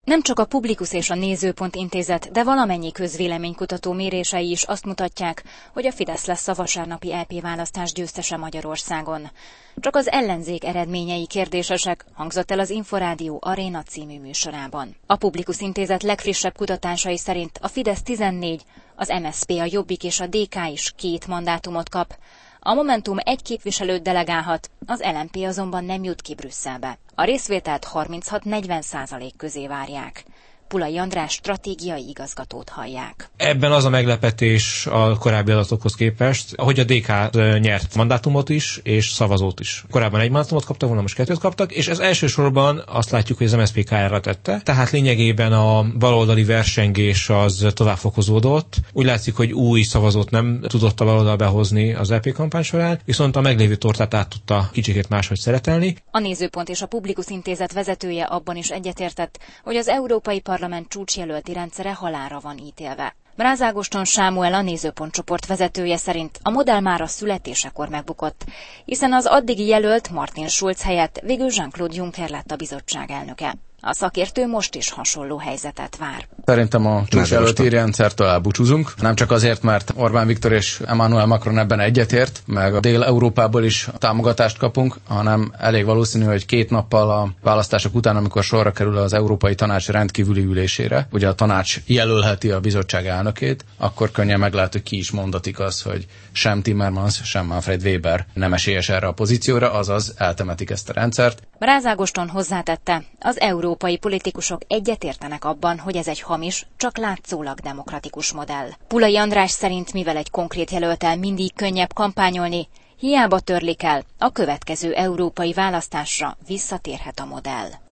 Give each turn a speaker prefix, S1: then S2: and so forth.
S1: Nem csak a Publikus és a Nézőpont Intézet, de valamennyi közvéleménykutató mérései is azt mutatják, hogy a Fidesz lesz a vasárnapi EP választás győztese Magyarországon. Csak az ellenzék eredményei kérdésesek, hangzott el az Inforádió Aréna című műsorában. A Publikus Intézet legfrissebb kutatásai szerint a Fidesz 14, az MSZP, a Jobbik és a DK is 2 mandátumot kap. A Momentum 1 képviselőt delegálhat, az LMP azonban nem jut ki Brüsszelbe. A részvételt 36-40% közé várják. Pulai András stratégiai igazgatót hallják.
S2: Ebben az a meglepetés a korábbi adatokhoz képest, hogy a DK nyert mandátumot is, és szavazót is. Korábban 1 mandátumot kaptak volna, most 2 kaptak, és ez elsősorban azt látjuk, hogy az MSZP kárára tette. Tehát lényegében a baloldali versengés az tovább fokozódott. Úgy látszik, hogy új szavazót nem tudott a baloldal behozni az EP kampány során, viszont a meglévő tortát át tudta kicsikét máshogy szeretelni.
S1: A Nézőpont és a Publikus Intézet vezetője abban is egyetértett, hogy az Európai Parlament csúcsjelölti rendszere halálra van ítélve. Mráz Ágoston Sámuel, a Nézőpont csoport vezetője szerint a modell már a születésekor megbukott, hiszen az addigi jelölt Martin Schulz helyett végül Jean-Claude Juncker lett a bizottság elnöke. A szakértő most is hasonló helyzetet vár.
S3: Szerintem a csúcsjelölti rendszertől elbúcsúzunk. Nem csak azért, mert Orbán Viktor és Emmanuel Macron ebben egyetért, meg a Dél-Európából is támogatást kapunk, hanem elég valószínű, hogy 2 nappal a választások után, amikor sorra kerül az Európai Tanács rendkívüli ülésére, ugye a tanács jelölheti a bizottság elnökét, akkor könnyen meg lehet, hogy ki is mondatik az, hogy sem Timmermans, sem Manfred Weber nem esélyes erre a pozícióra, azaz eltemetik ezt a rendszert.
S1: Mráz Ágoston hozzátette, az európai politikusok egyetértenek abban, hogy ez egy hamis, csak látszólag demokratikus modell. Pulai András szerint, mivel egy konkrét jelölttel mindig könnyebb kampányolni, hiába törlik el, a következő európai választásra visszatérhet a modell.